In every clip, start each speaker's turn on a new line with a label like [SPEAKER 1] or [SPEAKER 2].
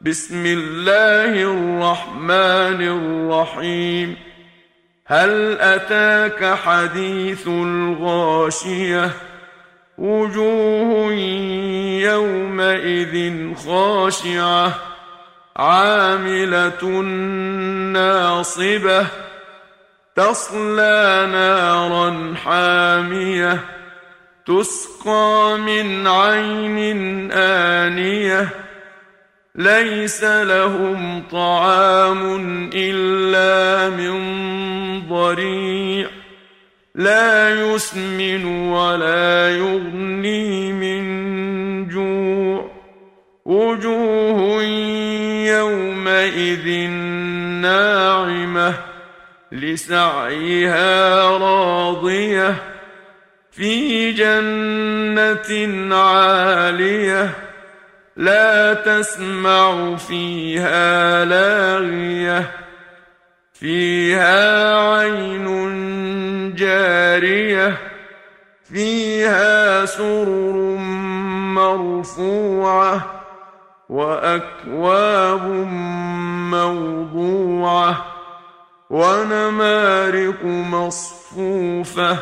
[SPEAKER 1] بسم الله الرحمن الرحيم. هل أتاك حديث الغاشية؟ وجوه يومئذ خاشعة عاملة ناصبة تصلى نارا حامية تسقى من عين آنية ليس لهم طعام إلا من ضريع لا يسمن ولا يغني من جوع. وجوه يومئذ ناعمة لسعيها راضية في جنة عالية لا تسمع فيها لاغية فيها عين جارية فيها سرر مرفوعة وأكواب موضوعة ونمارق مصفوفة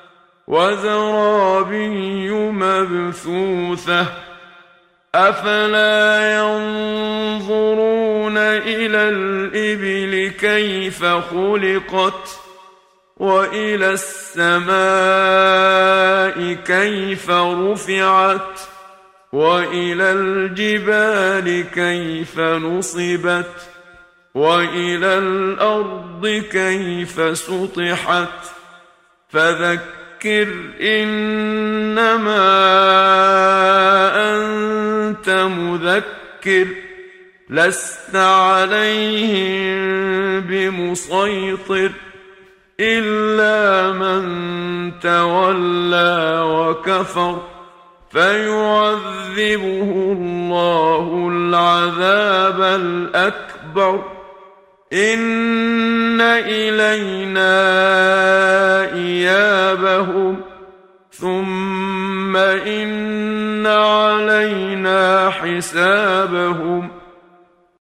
[SPEAKER 1] وزرابي مبثوثة أفلا ينظرون إلى الإبل كيف خلقت وإلى السماء كيف رفعت وإلى الجبال كيف نصبت وإلى الأرض كيف سطحت فذكر إنما أنت مذكر لست عليهم بمسيطر إلا من تولى وكفر فيعذبه الله العذاب الأكبر إن إلينا إيابهم ثم إن علينا حسابهم